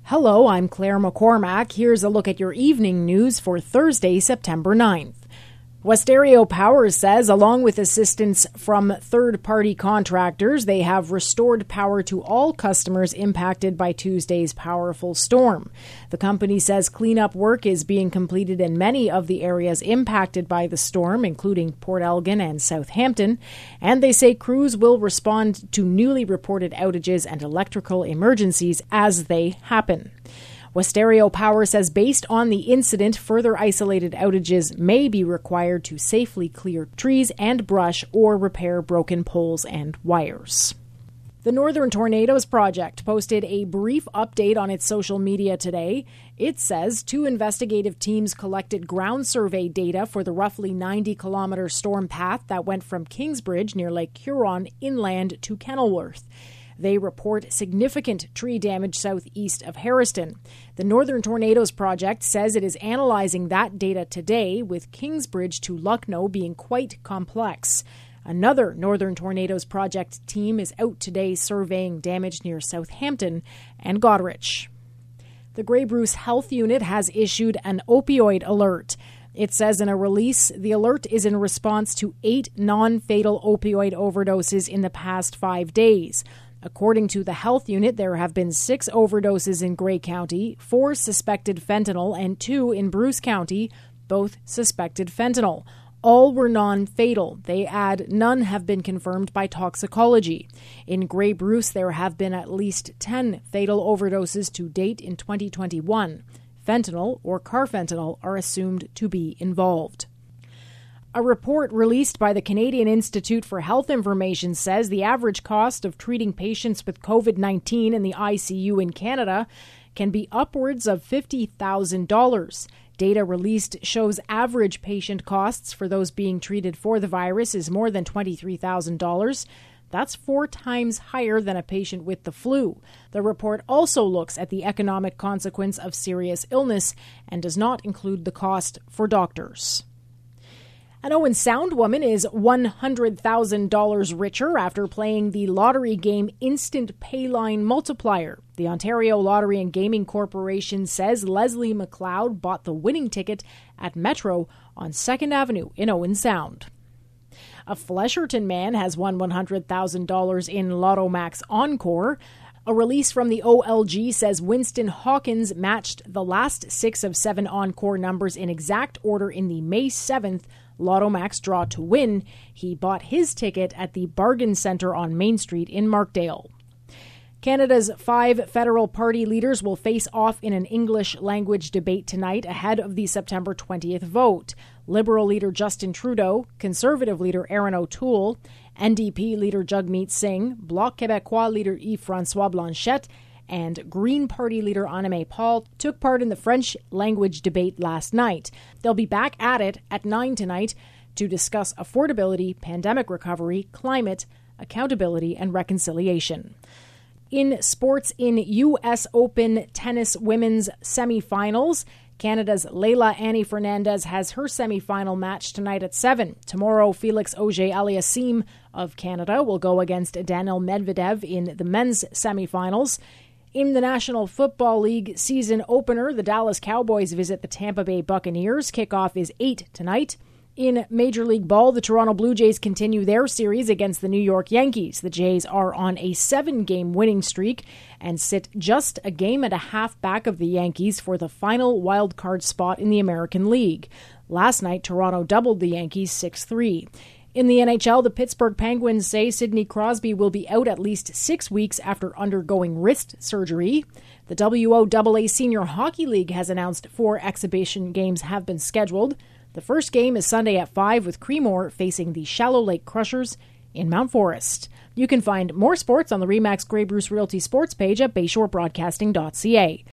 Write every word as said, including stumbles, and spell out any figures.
Hello, I'm Claire McCormack. Here's a look at your evening news for Thursday, September ninth. Westario Power says, along with assistance from third-party contractors, they have restored power to all customers impacted by Tuesday's powerful storm. The company says cleanup work is being completed in many of the areas impacted by the storm, including Port Elgin and Southampton, and they say crews will respond to newly reported outages and electrical emergencies as they happen. Westario Power says based on the incident, further isolated outages may be required to safely clear trees and brush or repair broken poles and wires. The Northern Tornadoes Project posted a brief update on its social media today. It says two investigative teams collected ground survey data for the roughly ninety kilometer storm path that went from Kingsbridge near Lake Huron inland to Kenilworth. They report significant tree damage southeast of Harriston. The Northern Tornadoes Project says it is analyzing that data today, with Kingsbridge to Lucknow being quite complex. Another Northern Tornadoes Project team is out today surveying damage near Southampton and Goderich. The Grey Bruce Health Unit has issued an opioid alert. It says in a release, the alert is in response to eight non-fatal opioid overdoses in the past five days. According to the health unit, there have been six overdoses in Grey County, four suspected fentanyl, and two in Bruce County, both suspected fentanyl. All were non-fatal. They add none have been confirmed by toxicology. In Grey Bruce, there have been at least ten fatal overdoses to date in twenty twenty-one. Fentanyl or carfentanil are assumed to be involved. A report released by the Canadian Institute for Health Information says the average cost of treating patients with covid nineteen in the I C U in Canada can be upwards of fifty thousand dollars. Data released shows average patient costs for those being treated for the virus is more than twenty-three thousand dollars. That's four times higher than a patient with the flu. The report also looks at the economic consequence of serious illness and does not include the cost for doctors. An Owen Sound woman is one hundred thousand dollars richer after playing the lottery game Instant Payline Multiplier. The Ontario Lottery and Gaming Corporation says Leslie McLeod bought the winning ticket at Metro on second Avenue in Owen Sound. A Flesherton man has won one hundred thousand dollars in Lotto Max Encore. A release from the O L G says Winston Hawkins matched the last six of seven Encore numbers in exact order in the May seventh Lotto Max draw to win. He bought his ticket at the Bargain Centre on Main Street in Markdale. Canada's five federal party leaders will face off in an English language debate tonight ahead of the September twentieth vote. Liberal leader Justin Trudeau, Conservative leader Erin O'Toole, N D P leader Jagmeet Singh, Bloc Québécois leader Yves-François Blanchet, and Green Party leader Annamie Paul took part in the French language debate last night. They'll be back at it at nine tonight to discuss affordability, pandemic recovery, climate, accountability, and reconciliation. In sports, in U S Open tennis women's semifinals, Canada's Leylah Annie Fernandez has her semifinal match tonight at seven. Tomorrow, Felix Auger-Aliassime of Canada will go against Daniil Medvedev in the men's semifinals. In the National Football League season opener, the Dallas Cowboys visit the Tampa Bay Buccaneers. Kickoff is eight tonight. In Major League Ball, the Toronto Blue Jays continue their series against the New York Yankees. The Jays are on a seven-game winning streak and sit just a game and a half back of the Yankees for the final wild card spot in the American League. Last night, Toronto doubled the Yankees six three. In the N H L, the Pittsburgh Penguins say Sidney Crosby will be out at least six weeks after undergoing wrist surgery. The W O A A Senior Hockey League has announced four exhibition games have been scheduled. The first game is Sunday at five with Creemore facing the Shallow Lake Crushers in Mount Forest. You can find more sports on the Remax Grey Bruce Realty sports page at bayshore broadcasting dot c a.